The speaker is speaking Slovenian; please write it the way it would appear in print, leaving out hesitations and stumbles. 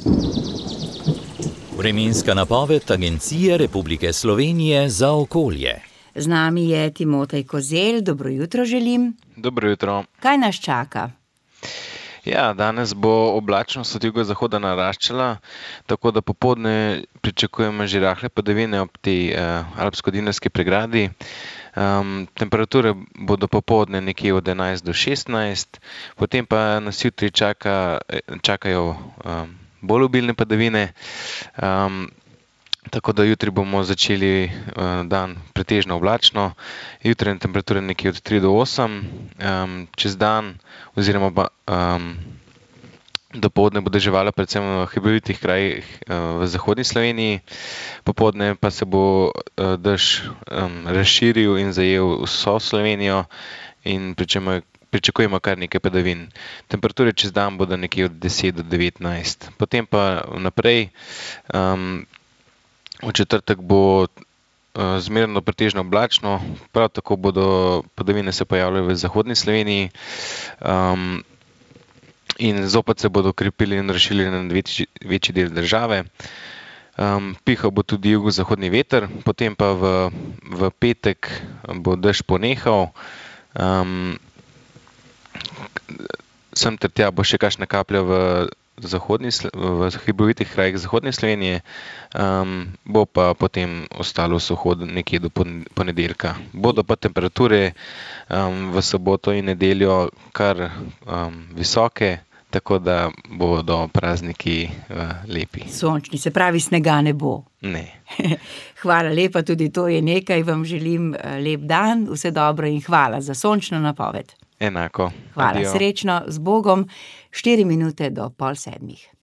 Vremenska napoved Agencije Republike Slovenije za okolje. Z nami je Timotej Kozelj, dobro jutro želim. Dobro jutro. Kaj nas čaka? Ja, danes bo oblačnost od jugozahoda naraščala, tako da popoldne pričakujemo že rahle padavine ob tej alpsko-dinarski pregradi. Temperature bodo popoldne nekje od 11 do 16, potem pa nas jutri čakajo bolj obilne padavine. Tako da jutri bomo začeli dan pretežno oblačno, jutranje temperature nekje od 3 do 8, čez dan oziroma dopoldne bo deževalo predvsem v hribovitih krajih v zahodni Sloveniji, popoldne pa se bo dež razširil in zajel vso Slovenijo in pričakujemo kar nekaj padavin. Temperature čez dan bodo nekje od 10 do 19, potem pa naprej. V četrtek bo zmerno pretežno oblačno, prav tako bodo padavine se pojavljale v zahodni Sloveniji in zopet se bodo krepili in razširili na večji del države. Pihal bo tudi jugozahodni veter, potem pa v petek bo dež ponehal. Sem ter tja bo še kakšna kaplja v hribovitih krajih zahodne Slovenije, bo pa potem ostalo suho nekje do ponedeljka. Bodo pa temperature v soboto in nedeljo kar visoke, tako da bodo prazniki lepi. Sončni, se pravi snega ne bo. Ne. Hvala lepa, tudi to je nekaj, vam želim lep dan, vse dobro in hvala za sončno napoved. Enako. Hvala, Adio. srečno, z Bogom, 4 minute do 6:30.